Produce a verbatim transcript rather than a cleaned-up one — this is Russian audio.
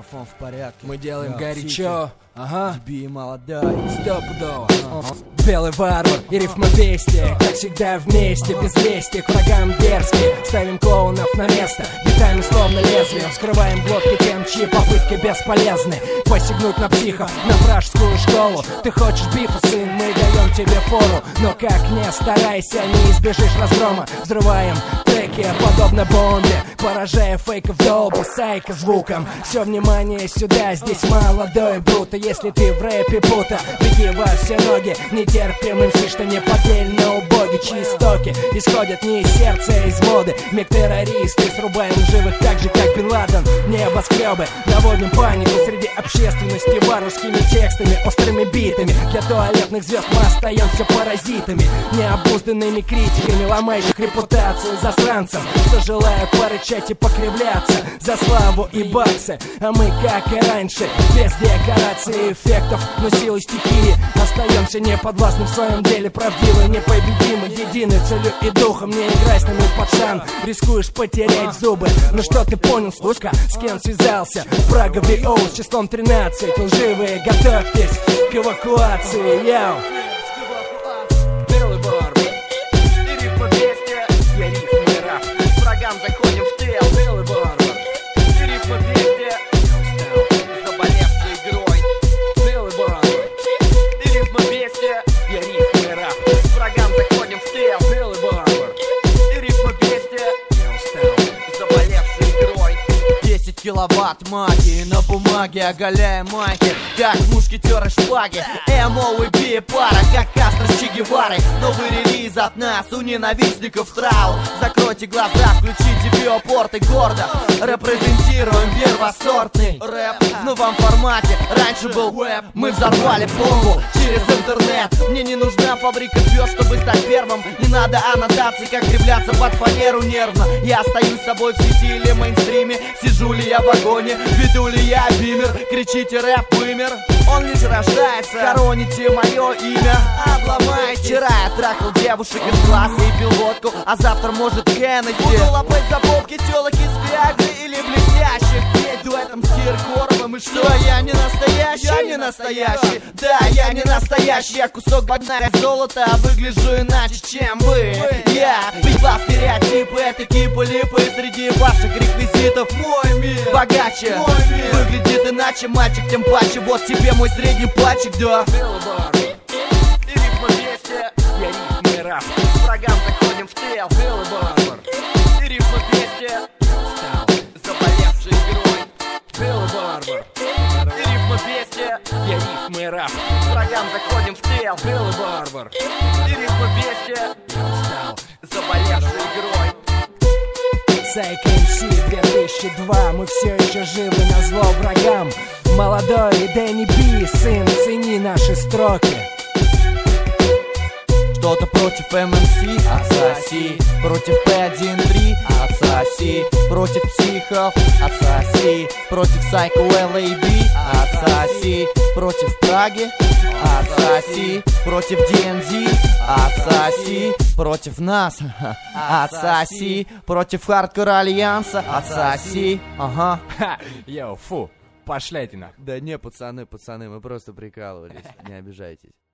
Микрофон в порядке. Мы делаем Да, горячо. Ага. Тебе и молодой. Стопудово. Белый варвар и рифмобестие, как всегда вместе, без лести, к врагам дерзкие. Ставим клоунов на место, битами словно лезвием. Вскрываем глотки тем, чьи попытки бесполезны. Посягнуть на психов, на вражескую школу. Ты хочешь бифа, сын, мы даем тебе фору. Но как не старайся, не избежишь разгрома. Взрываем треки, подобно бомбе, поражая фейков долбу сайка звуком. Все внимание сюда, здесь молодой бруто. Если ты в рэпе пута, беги во все ноги. Не терпим имси, что не поддельно убоги, чьи истоки исходят не из сердца, а из моды. Миг террористы, срубаем живых так же, как Бен Ладен. Небоскребы, наводим панику среди общественности варварскими текстами, острыми битами. Для туалетных звезд мы остаемся паразитами, необузданными критиками, ломающих репутацию засранцам, что желают порычать и покривляться за славу и баксы. А мы, как и раньше, без декораций и эффектов, но силой стихии остаемся неподвластны в своем деле, правдивы, непобедимы, едины целью и духом. Не играй с нами, пацан, рискуешь потерять зубы. Ну что ты понял, слушка, с кем связался? Прага ви о с числом тринадцать. Лживые, готовьтесь к эвакуации, яу. Белый варвар и рифмобестие, я рифм и рап. С врагам заходим в тел. Белый варвар и рифмобестие, я устал, заболевший игрой. Белый варвар и рифмобестие, я рифм и рап. С врагам заходим в тел. Белый варвар и рифмобестие, я устал, заболевший игрой. Десять киловатт магии на бумаге, оголяя майки, как мушкетеры шпаги. Эмо и би пара, как Кастро с Че Геварой. Новый релиз от нас, у ненавистников траур. Закройте глаза, включите биопорты гордо. Репрезентируем первосортный рэп в новом формате. Раньше был веб, мы взорвали бомбу через интернет. Мне не нужна фабрика звезд, чтобы стать первым. Не надо аннотаций, как кривляться под фанеру нервно. Я остаюсь с собой в сети или мейнстриме. Сижу ли я в вагоне, веду ли я бимер. Кричите рэп вымер, он лишь рождается. Хороните мое имя, обломайте. Вчера я трахал девушек из класса и пил водку, а завтра может Кеннеди. Буду лопать за попки телок из Виагры или блестящих. Ведь дуэтом с Киркоровым. И что, я не настоящий? Я не настоящий, да, я не настоящий. Я кусок багна золота, а выгляжу иначе, чем вы. Я пришла стереотипы, это кипы липы. Среди ваших реквизитов мой мир богаче, мой мир выглядит иначе, мальчик, тем паче. Вот тебе мой средний пальчик, да. Белый варвар и рифмобестие, я рифм и рап. С врагам заходим в тел. Белый варвар и рифмобестие, я устал, заболевший игрой. Белый варвар и рифмобестие, я рифм и рап. С врагам заходим в тел. Белый варвар и рифмобестие, я устал, заболевший игрой. Сайк эм си две тысячи два, мы все еще живы назло врагам. Молодой Дэнни Би, сын, цени наши строки. Что-то против эм эм си, отсоси. Против пи один три, отсоси. Против психов, отсоси. Против Сайко эл эй би, отсоси. Против Праги, отсоси. Против ди эм ди, отсоси. Против нас, отсоси. Против Хардкор Альянса, отсоси. Ага. Йоу, фу, пошляйте нахуй. Да не, пацаны, пацаны, мы просто прикалывались, не обижайтесь.